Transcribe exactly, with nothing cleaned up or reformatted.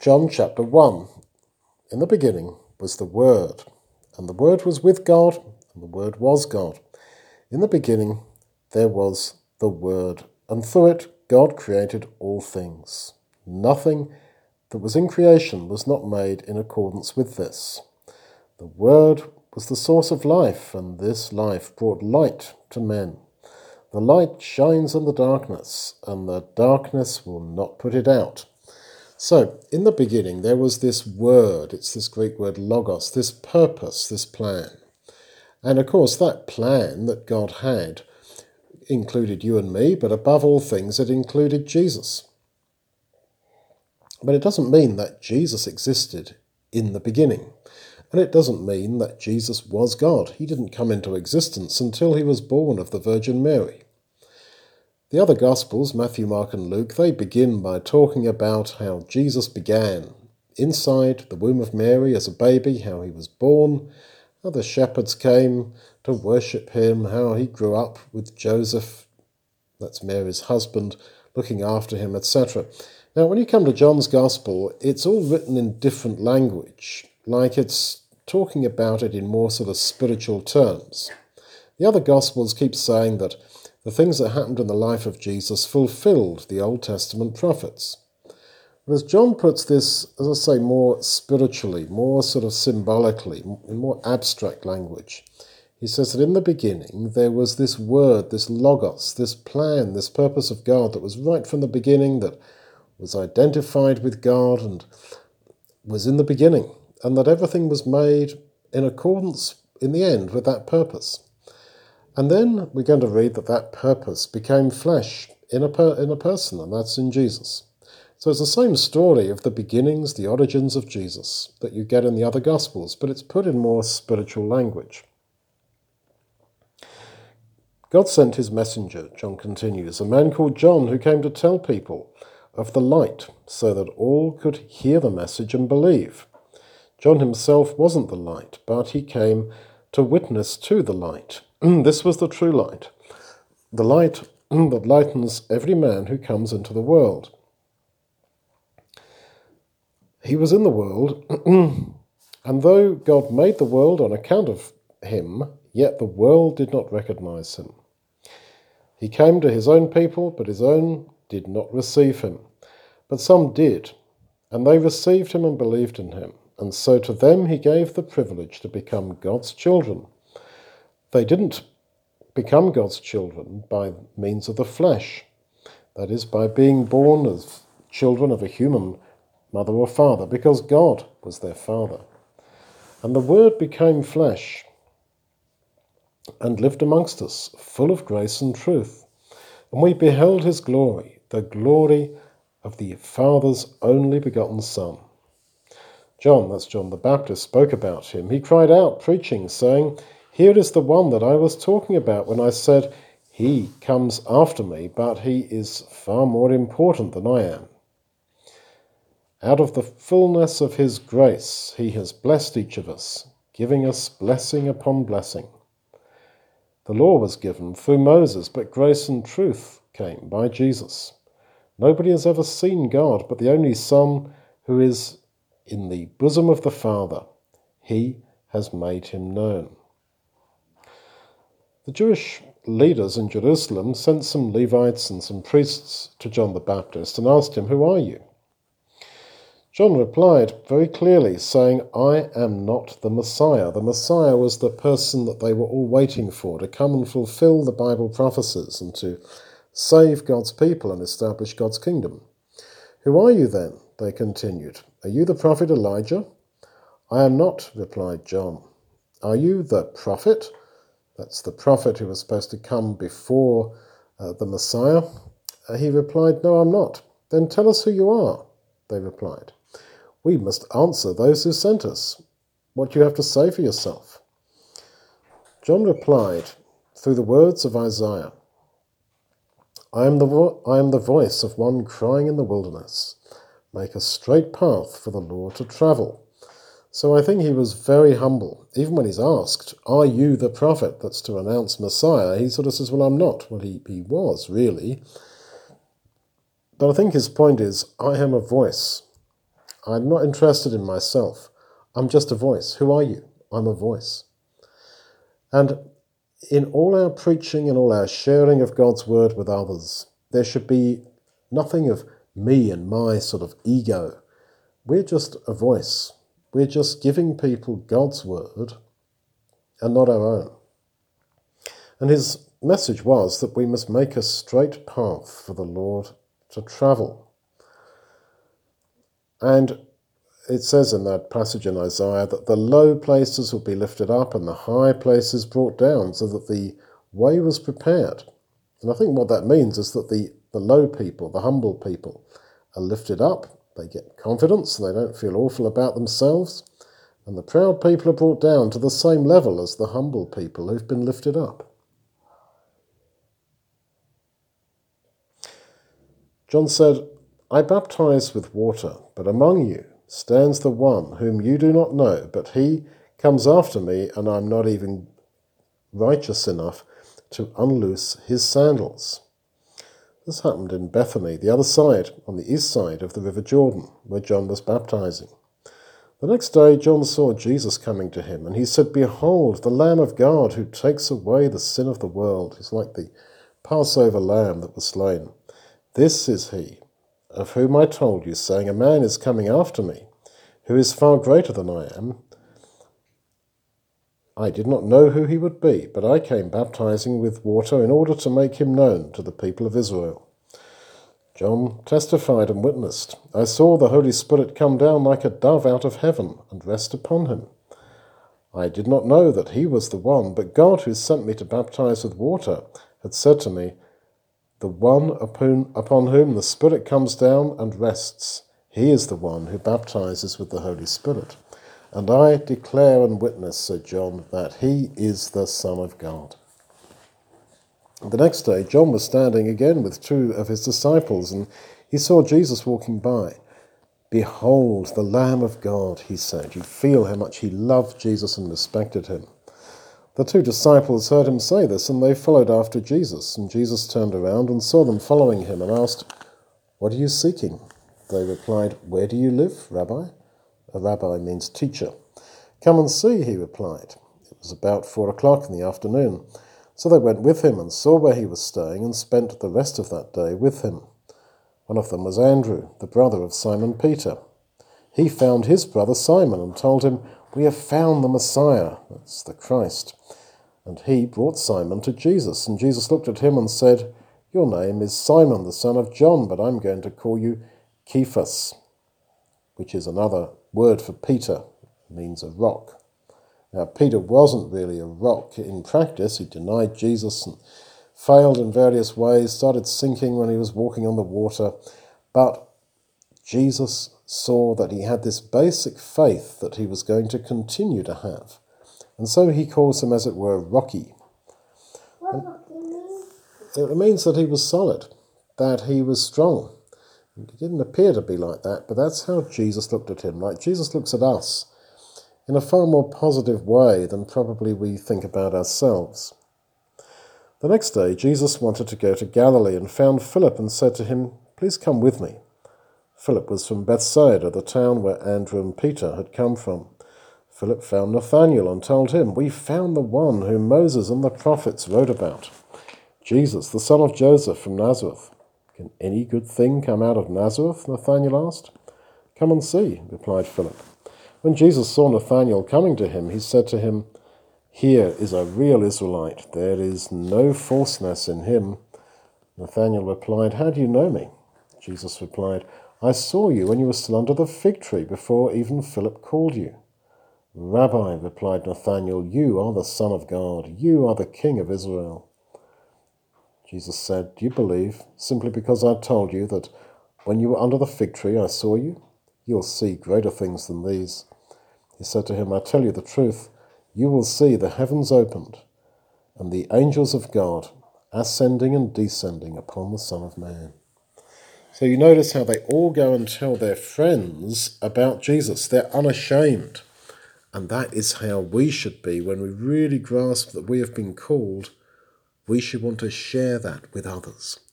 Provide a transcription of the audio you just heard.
John chapter one. In the beginning was the Word, and the Word was with God, and the Word was God. In the beginning there was the Word, and through it God created all things. Nothing that was in creation was not made in accordance with this. The Word was the source of life, and this life brought light to men. The light shines in the darkness, and the darkness will not put it out. So, in the beginning, there was this word, it's this Greek word logos, this purpose, this plan. And of course, that plan that God had included you and me, but above all things, it included Jesus. But it doesn't mean that Jesus existed in the beginning. And it doesn't mean that Jesus was God. He didn't come into existence until he was born of the Virgin Mary. The other Gospels, Matthew, Mark and Luke, they begin by talking about how Jesus began inside the womb of Mary as a baby, how he was born, how the shepherds came to worship him, how he grew up with Joseph, that's Mary's husband, looking after him, et cetera. Now, when you come to John's Gospel, it's all written in different language, like it's talking about it in more sort of spiritual terms. The other Gospels keep saying that the things that happened in the life of Jesus fulfilled the Old Testament prophets. But as John puts this, as I say, more spiritually, more sort of symbolically, in more abstract language, he says that in the beginning there was this word, this logos, this plan, this purpose of God that was right from the beginning, that was identified with God and was in the beginning, and that everything was made in accordance, in the end, with that purpose. And then we're going to read that that purpose became flesh in a, per- in a person, and that's in Jesus. So it's the same story of the beginnings, the origins of Jesus that you get in the other Gospels, but it's put in more spiritual language. God sent his messenger, John continues, a man called John, who came to tell people of the light so that all could hear the message and believe. John himself wasn't the light, but he came to witness to the light. This was the true light, the light that lightens every man who comes into the world. He was in the world, and though God made the world on account of him, yet the world did not recognize him. He came to his own people, but his own did not receive him. But some did, and they received him and believed in him. And so to them he gave the privilege to become God's children. They didn't become God's children by means of the flesh, that is, by being born as children of a human mother or father, because God was their father. And the Word became flesh and lived amongst us, full of grace and truth. And we beheld his glory, the glory of the Father's only begotten Son. John, that's John the Baptist, spoke about him. He cried out, preaching, saying, "Here is the one that I was talking about when I said, he comes after me, but he is far more important than I am. Out of the fullness of his grace, he has blessed each of us, giving us blessing upon blessing. The law was given through Moses, but grace and truth came by Jesus. Nobody has ever seen God, but the only Son who is in the bosom of the Father. He has made him known." The Jewish leaders in Jerusalem sent some Levites and some priests to John the Baptist and asked him, "Who are you?" John replied very clearly, saying, "I am not the Messiah." The Messiah was the person that they were all waiting for, to come and fulfill the Bible prophecies and to save God's people and establish God's kingdom. "Who are you then?" they continued. "Are you the prophet Elijah?" "I am not," replied John. "Are you the prophet?" That's the prophet who was supposed to come before uh, the Messiah. Uh, he replied, "No, I'm not." "Then tell us who you are," they replied. "We must answer those who sent us. What do you have to say for yourself?" John replied, through the words of Isaiah, I am the vo- I am the voice of one crying in the wilderness, make a straight path for the Lord to travel." So I think he was very humble. Even when he's asked, "Are you the prophet that's to announce Messiah?" he sort of says, "Well, I'm not." Well, he, he was, really. But I think his point is, I am a voice. I'm not interested in myself. I'm just a voice. Who are you? I'm a voice. And in all our preaching and all our sharing of God's word with others, there should be nothing of me and my sort of ego. We're just a voice. We're just giving people God's word and not our own. And his message was that we must make a straight path for the Lord to travel. And it says in that passage in Isaiah that the low places will be lifted up and the high places brought down, so that the way was prepared. And I think what that means is that the, the low people, the humble people, are lifted up. They get confidence and they don't feel awful about themselves. And the proud people are brought down to the same level as the humble people who've been lifted up. John said, I baptize with water, but among you stands the one whom you do not know, but he comes after me, and I'm not even righteous enough to unloose his sandals. This happened in Bethany, the other side, on the east side of the River Jordan, where John was baptizing. The next day John saw Jesus coming to him, and he said, Behold, the Lamb of God who takes away the sin of the world. He's like the Passover lamb that was slain. This is he, of whom I told you, saying, A man is coming after me, who is far greater than I am. I did not know who he would be, but I came baptizing with water in order to make him known to the people of Israel. John testified and witnessed, I saw the Holy Spirit come down like a dove out of heaven and rest upon him. I did not know that he was the one, but God, who sent me to baptize with water, had said to me, The one upon, upon whom the Spirit comes down and rests, he is the one who baptizes with the Holy Spirit. And I declare and witness, said John, that he is the Son of God. The next day, John was standing again with two of his disciples, and he saw Jesus walking by. Behold, the Lamb of God, he said. You feel how much he loved Jesus and respected him. The two disciples heard him say this, and they followed after Jesus. And Jesus turned around and saw them following him and asked, What are you seeking? They replied, Where do you live, Rabbi? A rabbi means teacher. Come and see, he replied. It was about four o'clock in the afternoon. So they went with him and saw where he was staying and spent the rest of that day with him. One of them was Andrew, the brother of Simon Peter. He found his brother Simon and told him, We have found the Messiah, that's the Christ. And he brought Simon to Jesus, and Jesus looked at him and said, Your name is Simon, the son of John, but I'm going to call you Cephas, which is another word for Peter. It means a rock. Now, Peter wasn't really a rock in practice. He denied Jesus and failed in various ways, started sinking when he was walking on the water. But Jesus saw that he had this basic faith that he was going to continue to have. And so he calls him, as it were, Rocky. It means that he was solid, that he was strong. It didn't appear to be like that, but that's how Jesus looked at him. Like Jesus looks at us in a far more positive way than probably we think about ourselves. The next day, Jesus wanted to go to Galilee and found Philip and said to him, Please come with me. Philip was from Bethsaida, the town where Andrew and Peter had come from. Philip found Nathanael and told him, We found the one whom Moses and the prophets wrote about, Jesus, the son of Joseph from Nazareth. Can any good thing come out of Nazareth? Nathanael asked. Come and see, replied Philip. When Jesus saw Nathanael coming to him, he said to him, Here is a real Israelite. There is no falseness in him. Nathanael replied, How do you know me? Jesus replied, I saw you when you were still under the fig tree, before even Philip called you. Rabbi, replied Nathanael, you are the Son of God. You are the King of Israel. Jesus said, Do you believe, simply because I told you that when you were under the fig tree I saw you? You'll see greater things than these. He said to him, I tell you the truth, you will see the heavens opened, and the angels of God ascending and descending upon the Son of Man. So you notice how they all go and tell their friends about Jesus. They're unashamed. And that is how we should be when we really grasp that we have been called. We should want to share that with others.